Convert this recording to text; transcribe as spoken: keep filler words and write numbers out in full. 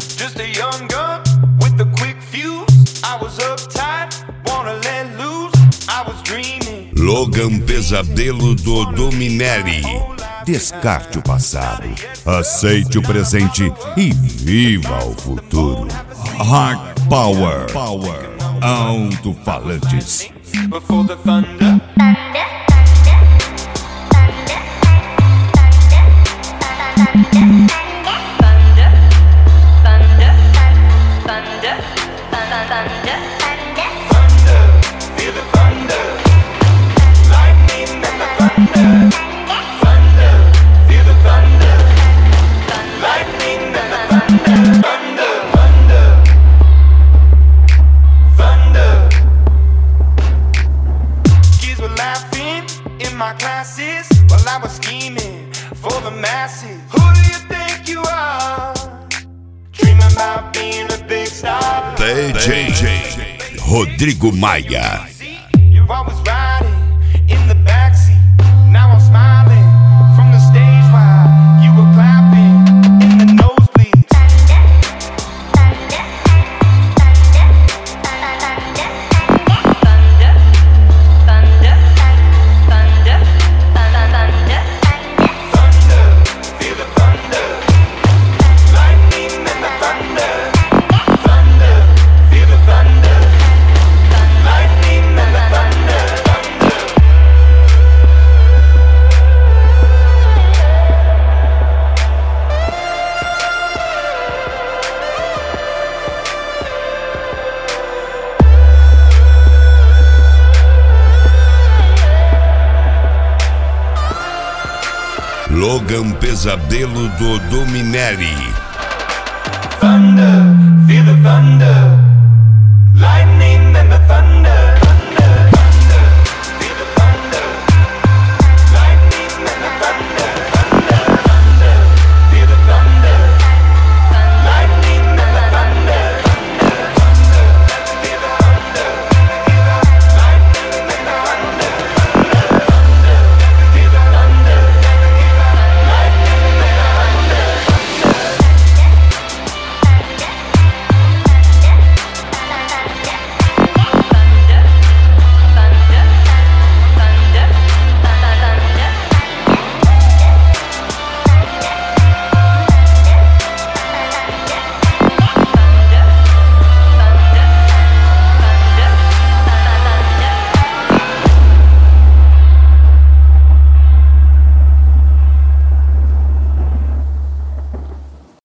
just a young gun with a quick fuse. I was uptight, wanna let loose. I was dreaming. Logan Pesadelo do Dominelli. Descarte o passado, aceite o presente e viva o futuro. Hard Power, Power, alto-falantes. Before the thunder. My classes while I was scheming for the masses. Who do you think you are? Dreaming about being a big star. D J Rodrigo Maia. You're always riding in the backseat. Now I'm smiling from the stage while you were clapping in the nosebleeds. Logan Pesadelo do Dominelli. Thunder.